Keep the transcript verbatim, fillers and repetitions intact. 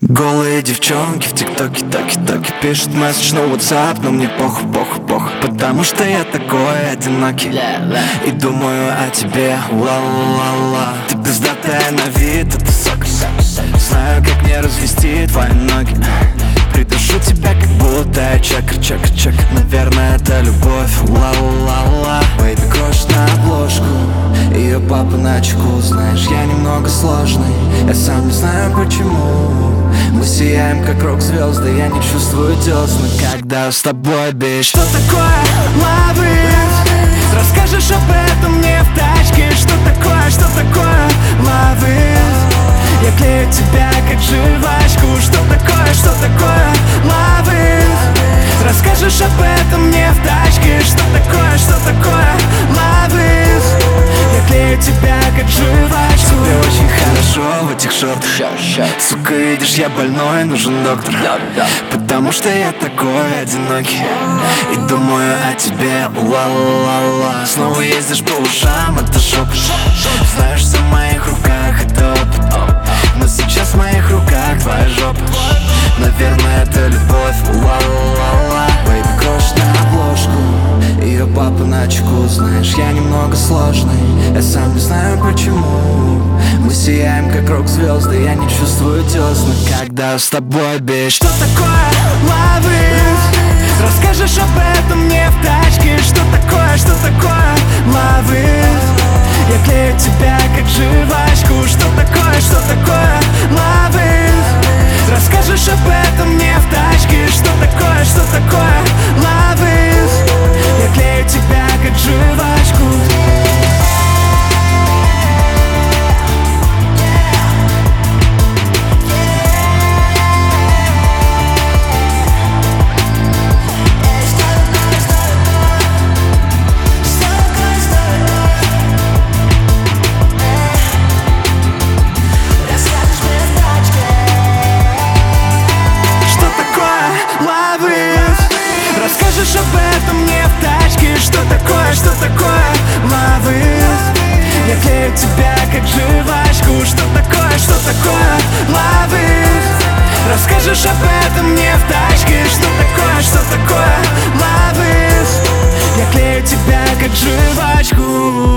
Голые девчонки в тиктоке, токи, токи пишут месседж на WhatsApp, но мне похуй, похуй, похуй, потому что я такой одинокий и думаю о тебе, ла-ла-ла. Ты пиздатая на вид, это сок. Знаю, как мне развести твои ноги. Придушу тебя, как будто я чекер, чекер, чекер. Наверное, это любовь, ла-ла-ла. Бэйби крошит на обложку, ее папа на чеку. Знаешь, я немного сложный, я сам не знаю почему. Мы сияем, как рок-звезды, я не чувствую десны, когда с тобой, бич. Что такое love it? Расскажешь об этом мне в тачке. Что такое, что такое love it? Я клею тебя, как жвачку. Что такое, что такое love it? Расскажешь об этом мне в тачке. Что такое, что такое love it? Я клею тебя, как жвачку. Тебе очень хорошо в этих шортах. Сука, видишь, я больной, нужен доктор. Потому что я такой одинокий и думаю о тебе, ла-ла-ла. Снова ездишь по ушам, это шок. Знаешь, все в моих руках, это опыт. Но сейчас в моих руках твоя жопа. Наверное, это любовь, ла-ла-ла. Бэйби крошит на обложку, ее папа на чеку. Знаешь, я немного сложный, я сам не знаю почему. Мы сияем, как рок-звезды, я не чувствую десны, когда с тобой, бич. Что такое love it? Расскажешь об этом мне в тачке. Что такое, что такое love it? Я клею тебя, как жвачку. Что такое, что такое love it? Расскажешь об этом мне в тачке. Что такое, что такое love it? Я клею тебя, как жвачку. Расскажешь об этом мне в тачке. Что такое, что такое love it? Я клею тебя, как жвачку. Что такое, что такое love it? Расскажешь об этом мне в тачке. Что такое, что такое love it? Я клею тебя, как жвачку.